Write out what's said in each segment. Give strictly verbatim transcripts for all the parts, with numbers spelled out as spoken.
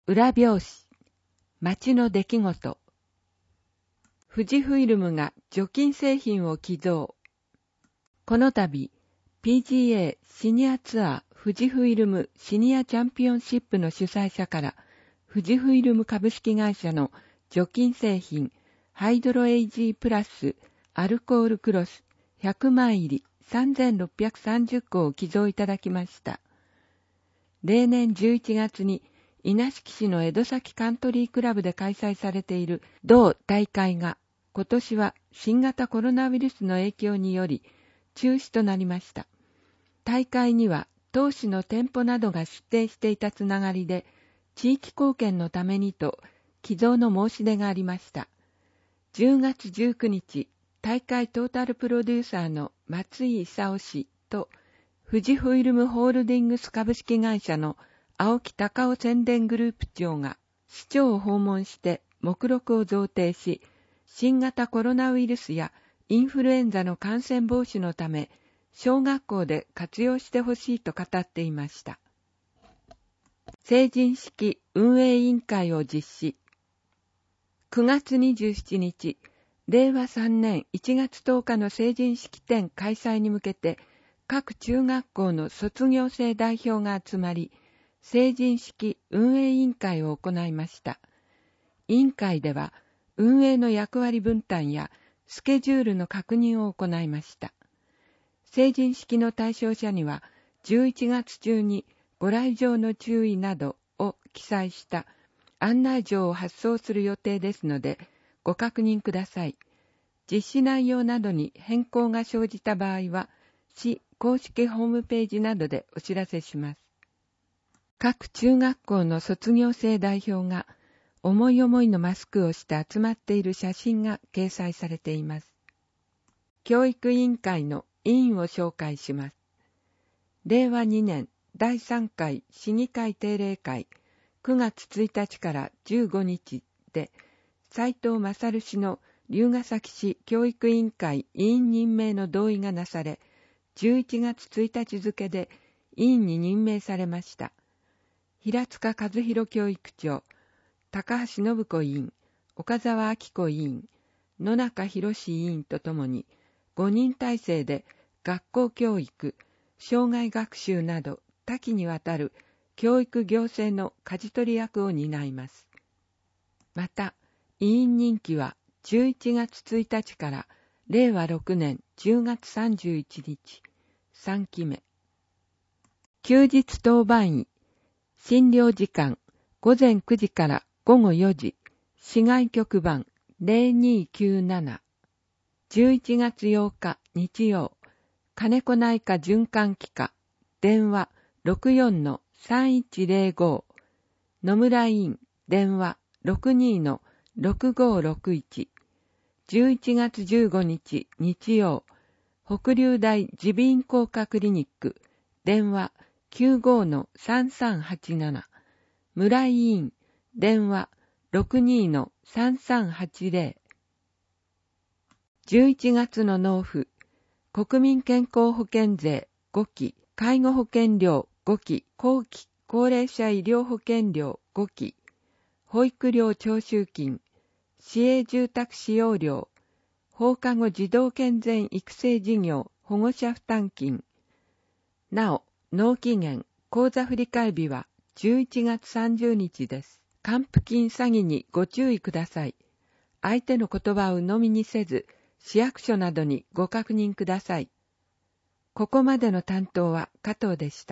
裏表紙、街の出来事。富士フイルムが除菌製品を寄贈。この度、ピージーエー シニアツアー富士フイルムシニアチャンピオンシップの主催者から、富士フイルム株式会社の除菌製品、ハイドロエイジープラスアルコールクロスひゃくまい入りさんぜんろっぴゃくさんじゅっこを寄贈いただきました。例年じゅういちがつに稲敷市の江戸崎カントリークラブで開催されている同大会が、今年は新型コロナウイルスの影響により中止となりました。大会には当市の店舗などが出店していたつながりで、地域貢献のためにと寄贈の申し出がありました。じゅうがつじゅうくにち、大会トータルプロデューサーの松井勲氏と、富士フイルムホールディングス株式会社の青木隆夫宣伝グループ長が市長を訪問して目録を贈呈し、新型コロナウイルスやインフルエンザの感染防止のため、小学校で活用してほしいと語っていました。成人式運営委員会を実施。くがつにじゅうしちにち、れいわさんねんいちがつとおかの成人式典開催に向けて、各中学校の卒業生代表が集まり、成人式運営委員会を行いました。委員会では、運営の役割分担やスケジュールの確認を行いました。成人式の対象者には、じゅういちがつ中にご来場の注意などを記載した案内状を発送する予定ですので、ご確認ください。実施内容などに変更が生じた場合は、市公式ホームページなどでお知らせします。各中学校の卒業生代表が思い思いのマスクをして集まっている写真が掲載されています。教育委員会の委員を紹介します。れいわにねんだいさんかい市議会定例会くがつついたちからじゅうごにちで、斉藤勝氏の龍ケ崎市教育委員会委員任命の同意がなされ、じゅういちがつついたち付で委員に任命されました。平塚和弘教育長、高橋信子委員、岡澤明子委員、野中博委員とともにごにん体制で学校教育、障害学習など多岐にわたる教育行政の舵取り役を担います。また、委員任期はじゅういちがつついたちかられいわろくねんじゅうがつさんじゅういちにち、さんきめ。休日当番医、診療時間、ごぜんくじからごごよじ、市外局番ぜろにきゅうなな。じゅういちがつようか日曜、金子内科循環器科、電話 ろくよんのさんいちぜろご、野村委員、電話 ろくにのろくごろくいち。じゅういちがつじゅうごにち日曜、北竜大耳鼻咽喉科クリニック、電話 きゅうごのさんさんはちなな。村井委員、電話 ろくにのさんさんはちぜろ。じゅういちがつの納付、国民健康保険税ごき、介護保険料ごき、後期高齢者医療保険料ごき、保育料徴収金、市営住宅使用料、放課後児童健全育成事業保護者負担金。なお、納期限、口座振替日はじゅういちがつさんじゅうにちです。還付金詐欺にご注意ください。相手の言葉を鵜呑みにせず、市役所などにご確認ください。ここまでの担当は加藤でした。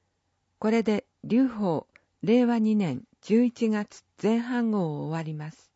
これで、劉邦、れいわにねんじゅういちがつぜん半号を終わります。